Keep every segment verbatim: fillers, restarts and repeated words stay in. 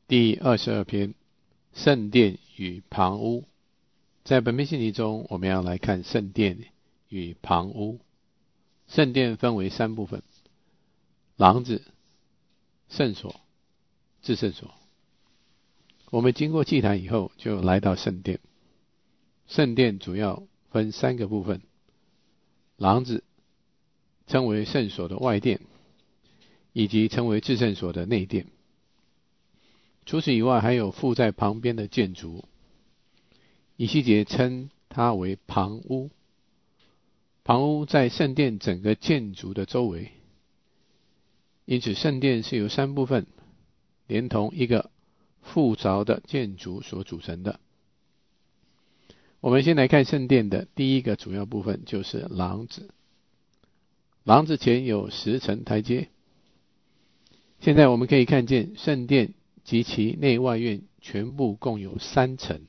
第二十二篇，圣殿与旁屋。在本篇信息中，我们要来看圣殿与旁屋。圣殿分为三部分：廊子、圣所、至圣所。我们经过祭坛以后，就来到圣殿。圣殿主要分三个部分：廊子称为圣所的外殿，以及称为至圣所的内殿。除此以外，还有附在旁边的建筑。以西结称它为旁屋。旁屋在圣殿整个建筑的周围，因此圣殿是由三部分连同一个复杂的建筑所组成的。我们先来看圣殿的第一个主要部分，就是廊子。廊子前有十层台阶。现在我们可以看见圣殿及其内外院全部共有三层。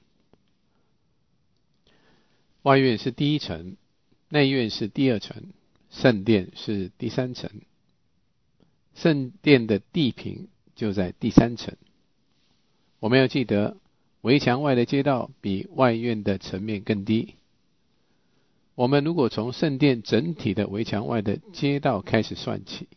外院是第一层，内院是第二层，圣殿是第三层。圣殿的地平就在第三层。我们要记得，围墙外的街道比外院的层面更低。我们如果从圣殿整体的围墙外的街道开始算起，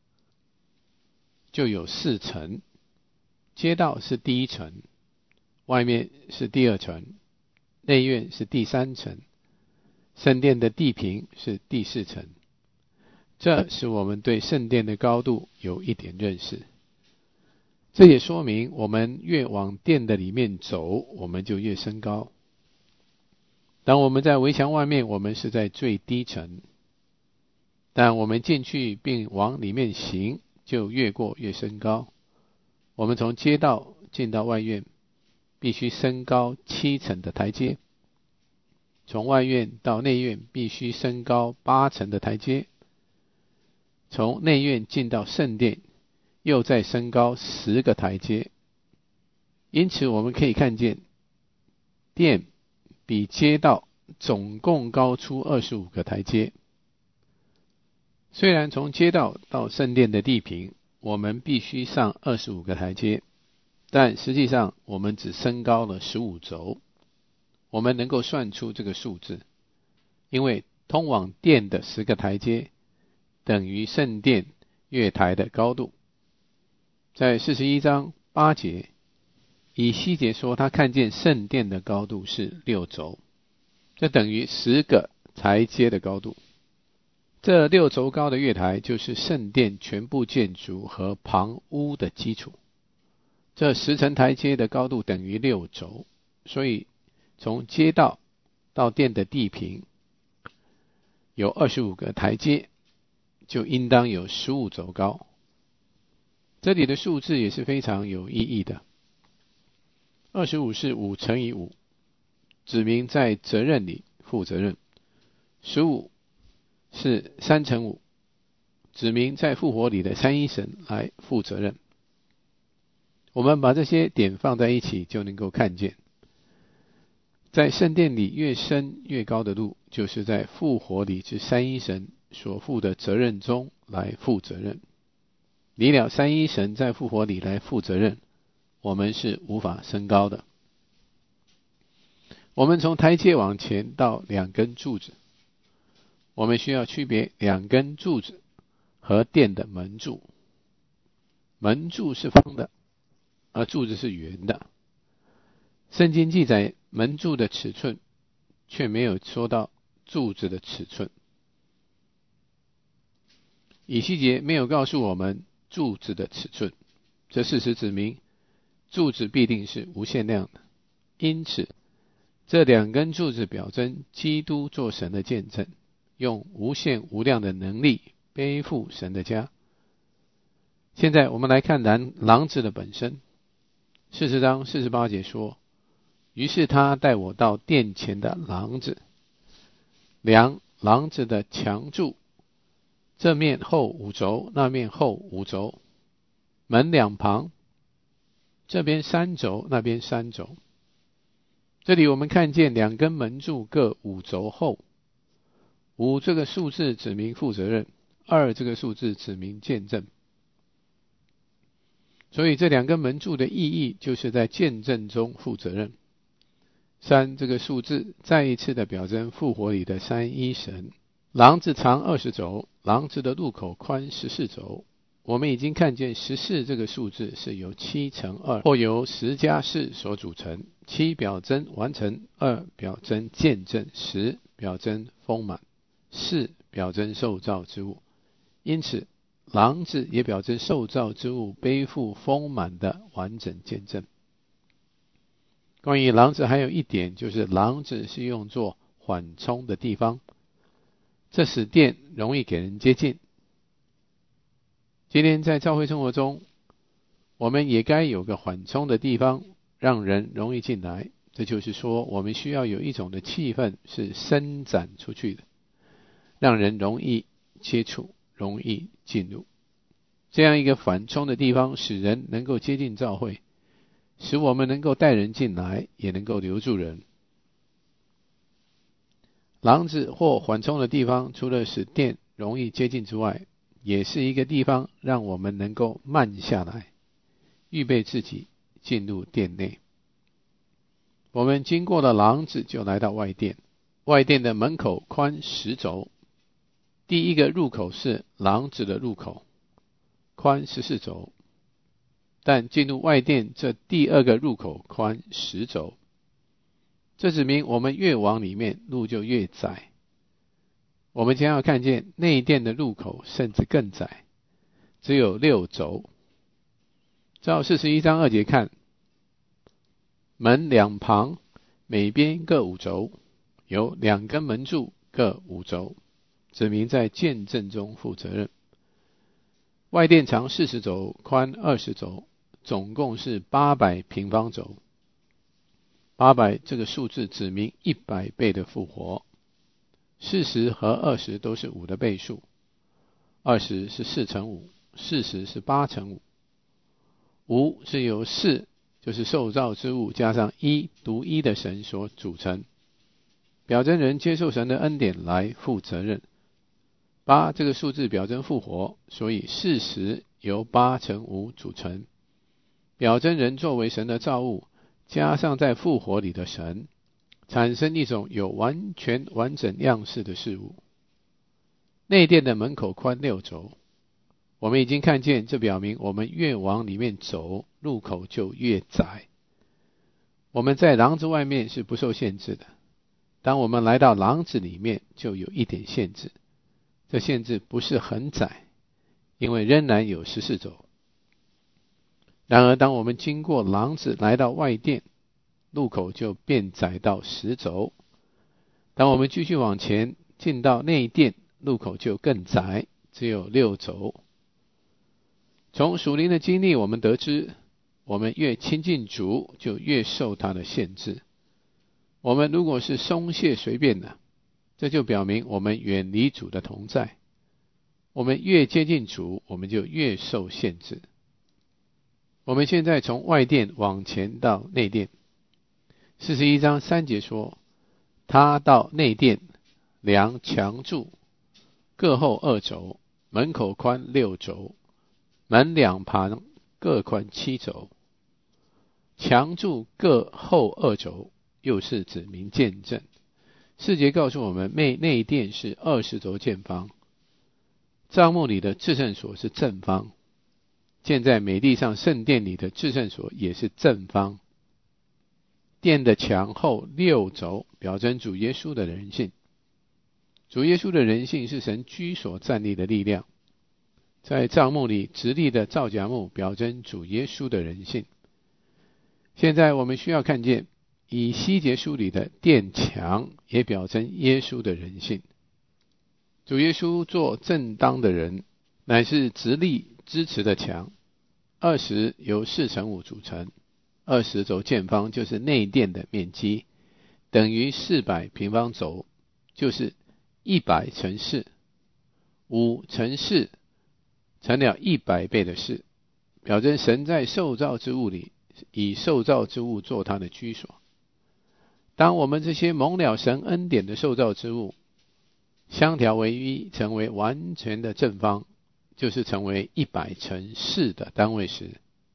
就有四层。街道是第一层，外面是第二层，内院是第三层，圣殿的地平是第四层。这使我们对圣殿的高度有一点认识。这也说明我们越往殿的里面走，我们就越升高。当我们在围墙外面，我们是在最低层，但我们进去并往里面行，就越过越升高。我们从街道进到外院，必须升高七层的台阶；从外院到内院，必须升高八层的台阶；从内院进到圣殿，又再升高十个台阶。因此，我们可以看见，殿比街道总共高出二十五个台阶。虽然从街道到圣殿的地平，我们必须上二十五个台阶，但实际上我们只升高了十五轴。我们能够算出这个数字，因为通往殿的十个台阶等于圣殿月台的高度。在四十一章八节，以西结说他看见圣殿的高度是六轴，这等于十个台阶的高度。这六轴高的月台就是圣殿全部建筑和旁屋的基础。这十层台阶的高度等于六轴，所以从街道到殿的地平有二十五个台阶，就应当有十五轴高。这里的数字也是非常有意义的。二十五是五乘以五，指明在责任里负责任。十五是三乘五，指明在复活里的三一神来负责任。我们把这些点放在一起，就能够看见，在圣殿里越深越高的路，就是在复活里之三一神所负的责任中来负责任。离了三一神在复活里来负责任，我们是无法升高的。我们从台阶往前到两根柱子，我们需要区别两根柱子和殿的门柱。门柱是方的，而柱子是圆的。圣经记载门柱的尺寸，却没有说到柱子的尺寸。以西结没有告诉我们柱子的尺寸，这事实指明柱子必定是无限量的。因此，这两根柱子表征基督做神的见证，用无限无量的能力背负神的家。现在我们来看廊廊子的本身。四十章四十八节说，于是他带我到殿前的廊子，量廊子的墙柱，这面厚五轴，那面厚五轴，门两旁，这边三轴，那边三轴。这里我们看见两根门柱各五轴厚。五这个数字指明负责任，二这个数字指明见证。 所以这两根门柱的意义就是在见证中负责任。三这个数字再一次的表征复活里的三一神。廊子长二十肘，廊子的入口宽十四肘。我们已经看见十四这个数字是由七乘二或由十加四所组成，七表征完成，二表征见证，十表征丰满，四表征受造之物。因此廊子也表征受造之物背负丰满的完整见证。关于廊子还有一点，就是廊子是用作缓冲的地方，这使殿容易给人接近。今天在教会生活中，我们也该有个缓冲的地方，让人容易进来。这就是说，我们需要有一种的气氛是伸展出去的，让人容易接触，容易进入。这样一个缓冲的地方，使人能够接近教会，使我们能够带人进来，也能够留住人。廊子或缓冲的地方，除了使殿容易接近之外，也是一个地方让我们能够慢下来，预备自己进入殿内。我们经过了廊子，就来到外殿。外殿的门口宽十肘，第一个入口是廊子的入口，宽十四肘。但进入外殿这第二个入口宽十肘，这指明我们越往里面，路就越窄。我们将要看见内殿的入口甚至更窄，只有六肘。照四十一章二节看，门两旁每边各五肘，有两根门柱各五肘，指明在见证中负责任。外殿长四十肘，宽二十肘，总共是八百平方肘。八百这个数字指明一百倍的复活。四十和二十都是五的倍数，二十是四乘五，四十是八乘五。五是由四，就是受造之物，加上一独一的神所组成，表征人接受神的恩典来负责任。八这个数字表征复活，所以四十由八乘五组成，表征人作为神的造物，加上在复活里的神，产生一种有完全完整样式的事物。内殿的门口宽六肘，我们已经看见，这表明我们越往里面走，入口就越窄。我们在廊子外面是不受限制的，当我们来到廊子里面，就有一点限制。这限制不是很窄，因为仍然有十四肘。然而当我们经过廊子来到外殿，路口就变窄到十肘。当我们继续往前进到内殿，路口就更窄，只有六肘。从属灵的经历我们得知，我们越亲近主，就越受他的限制。我们如果是松懈随便的，这就表明我们远离主的同在。我们越接近主，我们就越受限制。我们现在从外殿往前到内殿。四十一章三节说，他到内殿量墙柱，各厚二肘，门口宽六肘，门两旁各宽七肘。墙柱各厚二肘，又是指明见证。四节告诉我们，内内殿是二十肘见方，帐幕里的至圣所是正方，建在美地上圣殿里的至圣所也是正方。殿的墙厚六肘，表征主耶稣的人性。主耶稣的人性是神居所站立的力量。在帐幕里直立的皂荚木，表征主耶稣的人性。现在我们需要看见以西结书里的殿墙，也表征耶稣的人性。主耶稣做正当的人，乃是直立支持的墙。二十由四乘五组成，二十肘见方就是内殿的面积，等于四百平方肘，就是一百乘四，五乘四成了一百倍的四，表征神在受造之物里，以受造之物做他的居所。当我们这些蒙了神恩典的受造之物相调为一，成为完全的正方，就是成为一百乘四的单位时，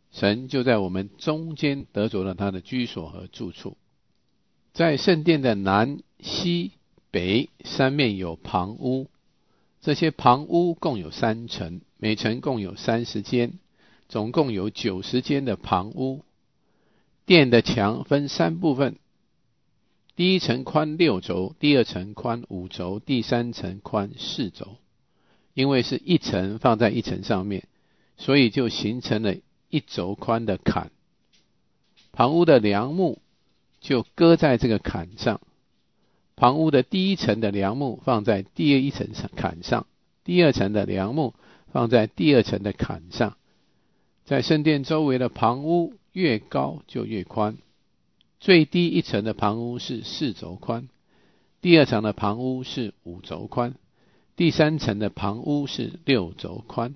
神就在我们中间得着了他的居所和住处。在圣殿的南、西、北三面有旁屋，这些旁屋共有三层，每层共有三十间，总共有九十间的旁屋。殿的墙分三部分，第一层宽六轴，第二层宽五轴，第三层宽四轴。因为是一层放在一层上面，所以就形成了一轴宽的坎。旁屋的梁木就搁在这个坎上，旁屋的第一层的梁木放在第一层坎上，第二层的梁木放在第二层的坎上。在圣殿周围的旁屋越高就越宽，最低一层的旁屋是四轴宽，第二层的旁屋是五轴宽，第三层的旁屋是六轴宽。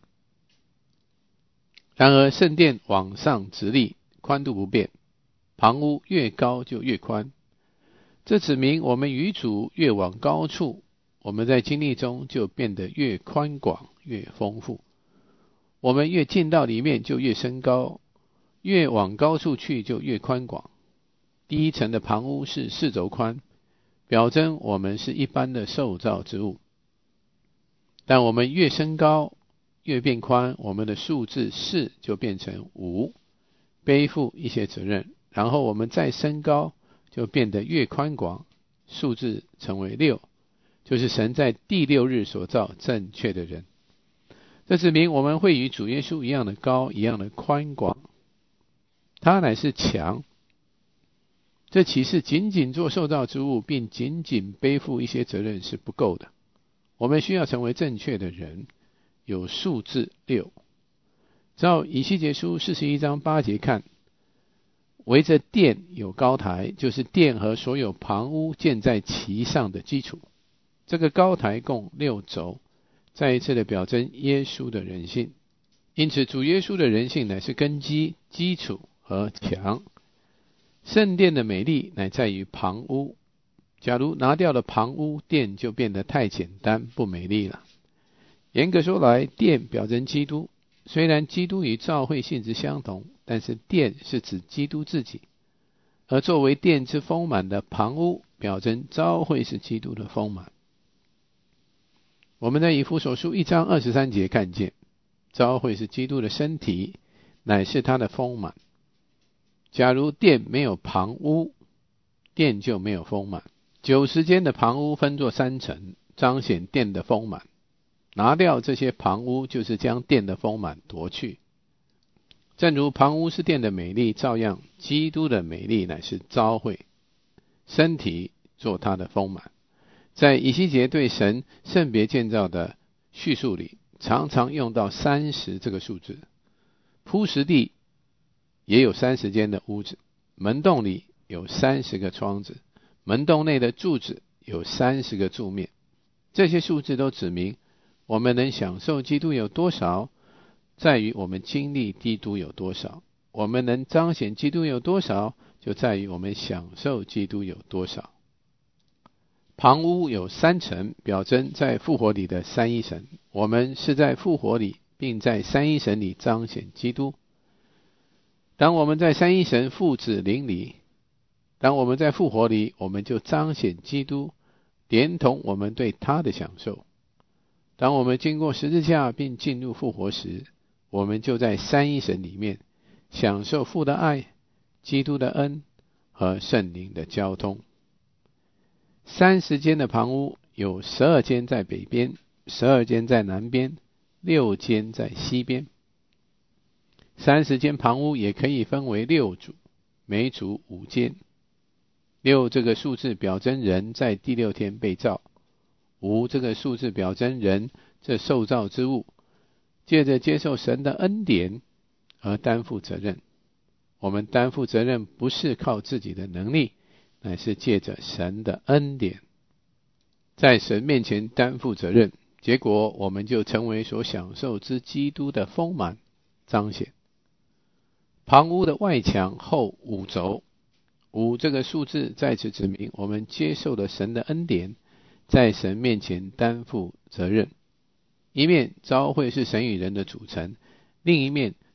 然而圣殿往上直立，宽度不变，旁屋越高就越宽。这指明我们与主越往高处，我们在经历中就变得越宽广越丰富。我们越进到里面就越升高，越往高处去就越宽广。第一层的旁屋是四轴宽，表征我们是一般的受造之物。但我们越升高越变宽，我们的数字四就变成五，背负一些责任，然后我们再升高就变得越宽广，数字成为六，就是神在第六日所造正确的人。这指明我们会与主耶稣一样的高，一样的宽广。他乃是强。这启示仅仅做受造之物，并仅仅背负一些责任是不够的。我们需要成为正确的人，有数字六。照以西结书四十一章八节看，围着殿有高台，就是殿和所有旁屋建在其上的基础。这个高台共六轴，再一次的表征耶稣的人性。因此主耶稣的人性乃是根基、基础和墙。圣殿的美丽乃在于旁屋，假如拿掉了旁屋，殿就变得太简单不美丽了。严格说来，殿表征基督，虽然基督与教会性质相同，但是殿是指基督自己，而作为殿之丰满的旁屋，表征教会是基督的丰满。我们在以弗所书一章二十三节看见，教会是基督的身体，乃是他的丰满。假如殿没有旁屋，殿就没有丰满。九十间的旁屋分作三层，彰显殿的丰满。拿掉这些旁屋，就是将殿的丰满夺去。正如旁屋是殿的美丽，照样基督的美丽乃是教会身体做他的丰满。在以西结对神圣别建造的叙述里，常常用到三十这个数字。铺石地也有三十间的屋子，门洞里有三十个窗子，门洞内的柱子有三十个柱面。这些数字都指明我们能享受基督有多少，在于我们经历基督有多少。我们能彰显基督有多少，就在于我们享受基督有多少。旁屋有三层，表征在复活里的三一神。我们是在复活里，并在三一神里彰显基督。当我们在三一神父子灵里，当我们在复活里，我们就彰显基督，连同我们对他的享受。当我们经过十字架并进入复活时，我们就在三一神里面享受父的爱、基督的恩和圣灵的交通。三十间的旁屋，有十二间在北边，十二间在南边，六间在西边。三十间旁屋也可以分为六组，每组五间。六这个数字表征人在第六天被造，五这个数字表征人这受造之物借着接受神的恩典而担负责任。我们担负责任不是靠自己的能力，乃是借着神的恩典，在神面前担负责任，结果我们就成为所享受之基督的丰满彰显。旁屋的外墙厚五轴，五这个数字在此指明我们接受了神的恩典，在神面前担负责任。一面教会是神与人的组成，另一面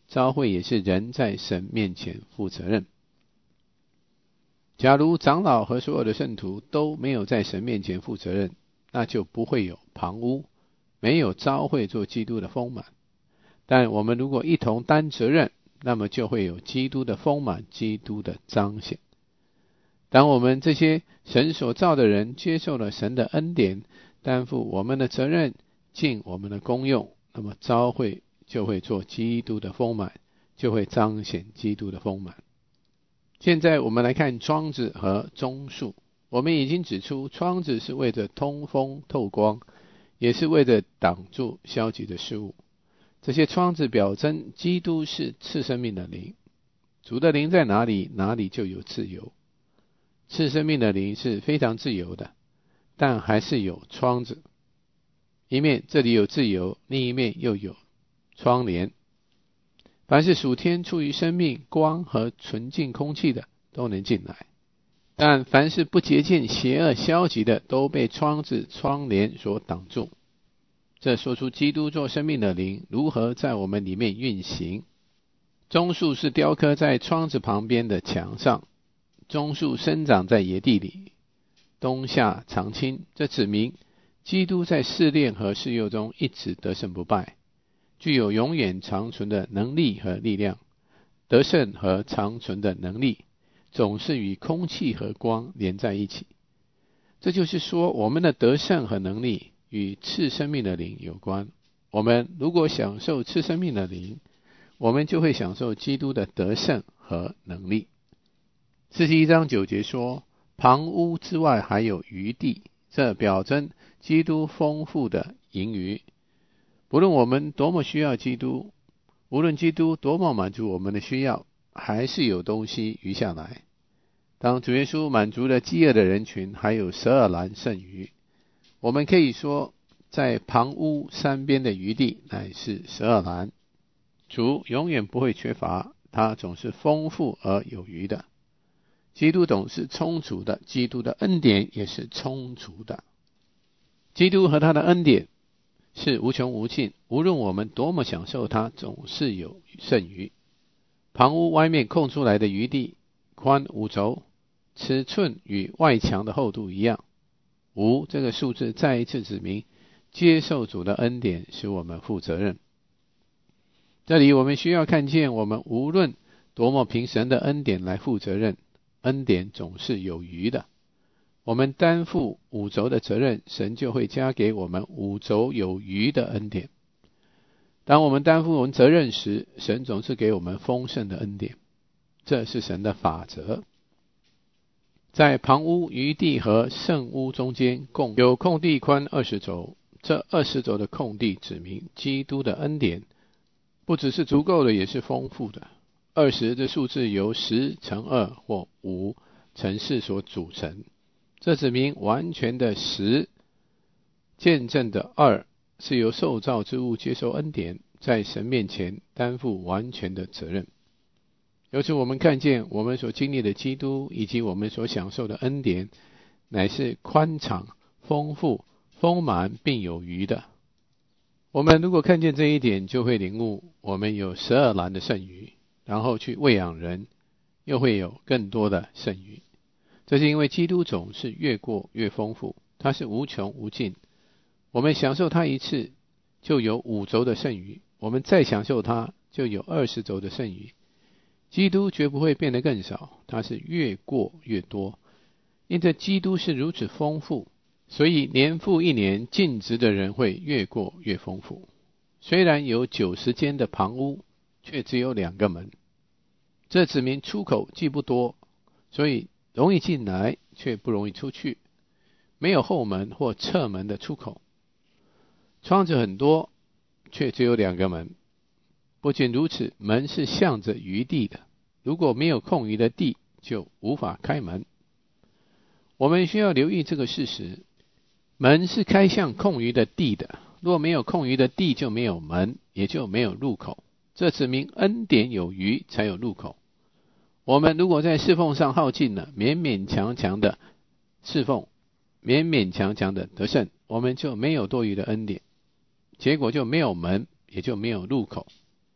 教会也是人在神面前负责任。假如长老和所有的圣徒都没有在神面前负责任，那就不会有旁屋，没有教会做基督的丰满。但我们如果一同担责任，那么就会有基督的丰满，基督的彰显。当我们这些神所造的人接受了神的恩典，担负我们的责任，尽我们的功用，那么教会就会做基督的丰满，就会彰显基督的丰满。现在我们来看窗子和棕树。我们已经指出，窗子是为了通风透光，也是为了挡住消极的事物。这些窗子表征基督是赐生命的灵，主的灵在哪里，哪里就有自由。赐生命的灵是非常自由的，但还是有窗子，一面这里有自由，另一面又有窗帘。凡是属天出于生命、光和纯净空气的都能进来，但凡是不洁净、邪恶、消极的都被窗子、窗帘所挡住。这说出基督做生命的灵如何在我们里面运行。棕树是雕刻在窗子旁边的墙上，棕树生长在野地里，冬夏常青，这指明基督在试炼和试诱中一直得胜不败，具有永远长存的能力和力量。得胜和长存的能力总是与空气和光连在一起。这就是说，我们的得胜和能力与赐生命的灵有关。我们如果享受赐生命的灵，我们就会享受基督的得胜和能力。四十一章九节说，旁屋之外还有余地，这表征基督丰富的盈余。不论我们多么需要基督，无论基督多么满足我们的需要，还是有东西余下来。当主耶稣满足了饥饿的人群，还有十二篮剩余。我们可以说，在旁屋山边的余地乃是十二篮。主永远不会缺乏，他总是丰富而有余的。基督总是充足的，基督的恩典也是充足的。基督和他的恩典是无穷无尽，无论我们多么享受它，总是有剩余。旁屋外面空出来的余地宽五肘，尺寸与外墙的厚度一样。五这个数字再一次指明，接受主的恩典使我们负责任。这里我们需要看见，我们无论多么凭神的恩典来负责任，恩典总是有余的。我们担负五轴的责任，神就会加给我们五轴有余的恩典。当我们担负我们责任时，神总是给我们丰盛的恩典，这是神的法则。在旁屋、余地和圣屋中间共有空地宽二十轴，这二十轴的空地指明基督的恩典不只是足够的，也是丰富的。二十的数字由十乘二或五乘四所组成，这指明完全的十见证的二是由受造之物接受恩典，在神面前担负完全的责任。由此我们看见，我们所经历的基督以及我们所享受的恩典乃是宽敞、丰富、丰满并有余的。我们如果看见这一点，就会领悟我们有十二篮的剩余，然后去喂养人，又会有更多的剩余。这是因为基督总是越过越丰富，它是无穷无尽。我们享受它一次，就有五轴的剩余，我们再享受它，就有二十轴的剩余。基督绝不会变得更少，它是越过越多。因着基督是如此丰富，所以年复一年尽职的人会越过越丰富。虽然有九十间的旁屋，却只有两个门，这指明出口既不多，所以容易进来却不容易出去，没有后门或侧门的出口。窗子很多，却只有两个门。不仅如此，门是向着余地的，如果没有空余的地，就无法开门。我们需要留意这个事实，门是开向空余的地的，若没有空余的地，就没有门，也就没有入口。这指明恩典有余才有入口。我们如果在侍奉上耗尽了，勉勉强强的侍奉，勉勉强强的得胜，我们就没有多余的恩典，结果就没有门，也就没有入口。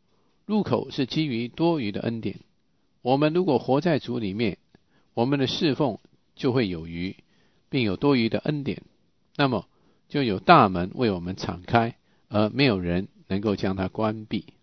入口是基于多余的恩典。我们如果活在主里面，我们的侍奉就会有余，并有多余的恩典，那么就有大门为我们敞开，而没有人能够将它关闭。